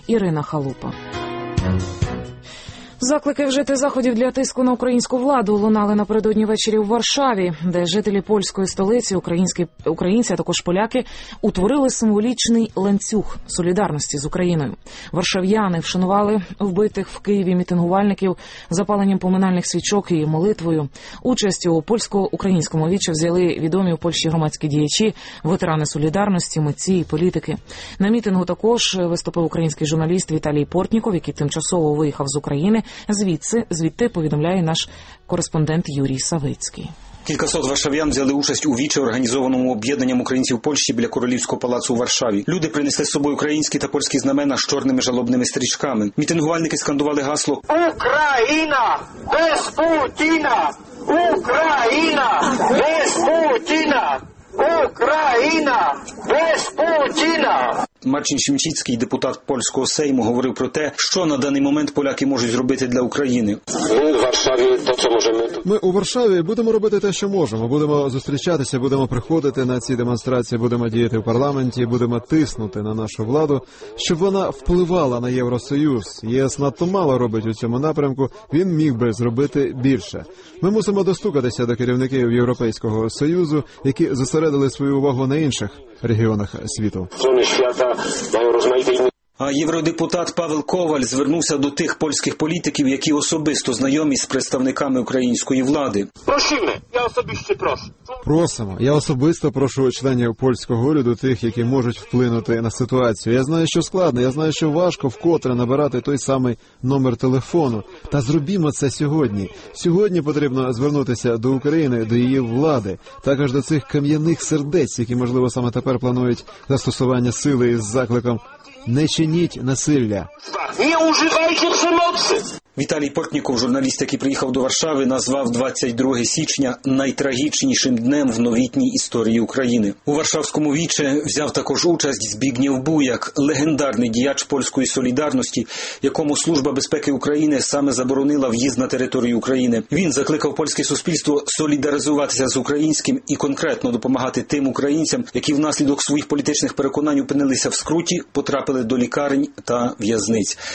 Ірина Халупа. Заклики вжити заходів для тиску на українську владу лунали напередодні ввечері у Варшаві, де жителі польської столиці, українці, а також поляки, утворили символічний ланцюг солідарності з Україною. Варшав'яни вшанували вбитих в Києві мітингувальників запаленням поминальних свічок і молитвою. Участь у польсько-українському вічі взяли відомі у Польщі громадські діячі, ветерани солідарності, митці і політики. На мітингу також виступив український журналіст Віталій Портніков, який тимчасово виїхав з України. Звідти повідомляє наш кореспондент Юрій Савицький. Кількасот варшав'ян взяли участь у вічі, організованому об'єднанням українців Польщі біля Королівського палацу у Варшаві. Люди принесли з собою українські та польські знамена з чорними жалобними стрічками. Мітингувальники скандували гасло «Україна! Без Путіна! Україна! Без Путіна! Україна! Без Путіна!» Марчин Шімчицький, депутат польського Сейму, говорив про те, що на даний момент поляки можуть зробити для України. Ми у Варшаві будемо робити те, що можемо. Будемо зустрічатися, будемо приходити на ці демонстрації, будемо діяти в парламенті, будемо тиснути на нашу владу, щоб вона впливала на Євросоюз. ЄС надто мало робить у цьому напрямку, він міг би зробити більше. Ми мусимо достукатися до керівників Європейського Союзу, які зосередили свою увагу на інших регіонах світу. А євродепутат Павел Коваль звернувся до тих польських політиків, які особисто знайомі з представниками української влади. Просимо. Я особисто прошу членів польського уряду, тих, які можуть вплинути на ситуацію. Я знаю, що складно, я знаю, що важко вкотре набирати той самий номер телефону. Та зробімо це сьогодні. Сьогодні потрібно звернутися до України, до її влади, також до цих кам'яних сердець, які, можливо, саме тепер планують застосування сили із закликом «Не чиніть насилля». Не уживайте примоці! Віталій Портніков, журналіст, який приїхав до Варшави, назвав 22 січня найтрагічнішим днем в новітній історії України. У Варшавському віче взяв також участь Збігнєв Буяк, легендарний діяч польської солідарності, якому Служба безпеки України саме заборонила в'їзд на територію України. Він закликав польське суспільство солідаризуватися з українським і конкретно допомагати тим українцям, які внаслідок своїх політичних переконань опинилися в скруті, потрапили до лікарень та в'язниць.